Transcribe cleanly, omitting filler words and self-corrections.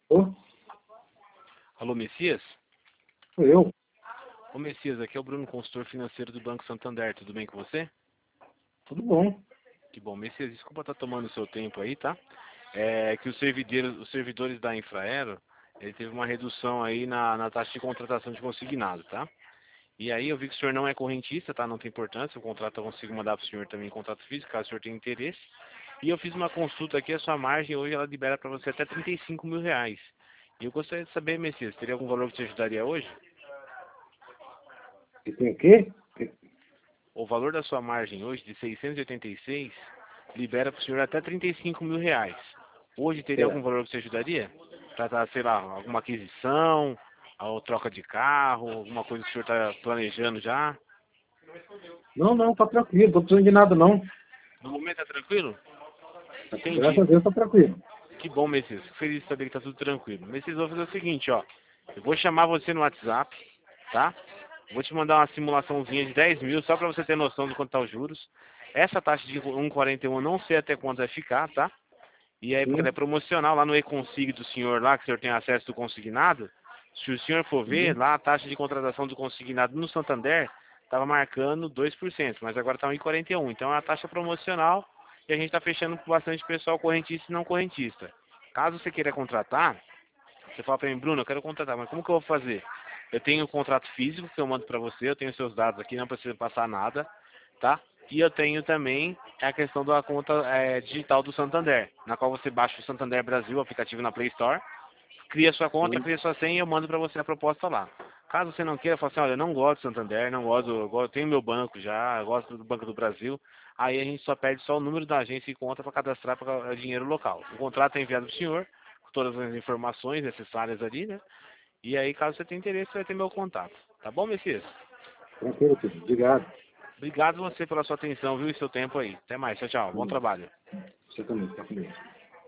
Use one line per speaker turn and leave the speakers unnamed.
Ô,
Alô, Messias?
sou eu.
Ô, Messias, aqui é o Bruno, consultor financeiro do Banco Santander. Tudo bem com você?
Tudo bom.
Que bom. Messias, desculpa estar tomando o seu tempo aí, tá? É que os servidores da Infraero, ele teve uma redução aí na taxa de contratação de consignado, tá? E aí eu vi que o senhor não é correntista, tá? Não tem importância. O contrato eu consigo mandar para o senhor também em contrato físico, caso o senhor tenha interesse. E eu fiz uma consulta aqui, a sua margem hoje ela libera para você até R$ 35.000. E eu gostaria de saber, Messias, teria algum valor que te ajudaria hoje?
E tem o quê?
O valor da sua margem hoje, de 686, libera para o senhor até R$ 35.000. Hoje teria algum
É.
valor que você ajudaria? Para, sei lá, alguma aquisição, ou troca de carro, alguma coisa que o senhor está planejando já?
Não, tá tranquilo. Não tô precisando de nada, não.
No momento tá tranquilo?
Graças a
Entendi.
Deus tá tranquilo.
Que bom, Messias. Fico feliz de saber que tá tudo tranquilo. Messias, eu vou fazer o seguinte, ó. Eu vou chamar você no WhatsApp, tá? Vou te mandar uma simulaçãozinha de 10 mil, só para você ter noção de quanto tá os juros. Essa taxa de 1,41 eu não sei até quanto vai ficar, tá? E aí, porque ela é
Sim,
promocional lá no e-consig do senhor lá, que o senhor tem acesso do consignado. Se o senhor for ver,
sim.
lá a taxa de contratação do consignado no Santander estava marcando 2%, mas agora está 1,41. Então é uma taxa promocional e a gente está fechando com bastante pessoal correntista e não correntista. Caso você queira contratar, você fala para mim, Bruno, eu quero contratar, mas como que eu vou fazer? Eu tenho o contrato físico que eu mando para você, eu tenho seus dados aqui, não precisa passar nada, tá? E eu tenho também a questão da conta digital do Santander, na qual você baixa o Santander Brasil, o aplicativo na Play Store, cria sua conta,
Sim.
cria sua senha e eu mando para você a proposta lá. Caso você não queira, fala assim, olha, eu não gosto do Santander, não gosto, eu tenho meu banco já, eu gosto do Banco do Brasil, aí a gente só pede só o número da agência e conta para cadastrar para dinheiro local. O contrato é enviado para o senhor, com todas as informações necessárias ali, né? E aí, caso você tenha interesse, você vai ter meu contato. Tá bom, Messias?
Tranquilo, filho. Obrigado.
Obrigado você pela sua atenção, viu, e seu tempo aí. Até mais, tchau, tchau. Bom trabalho.
Você também, tá com Deus.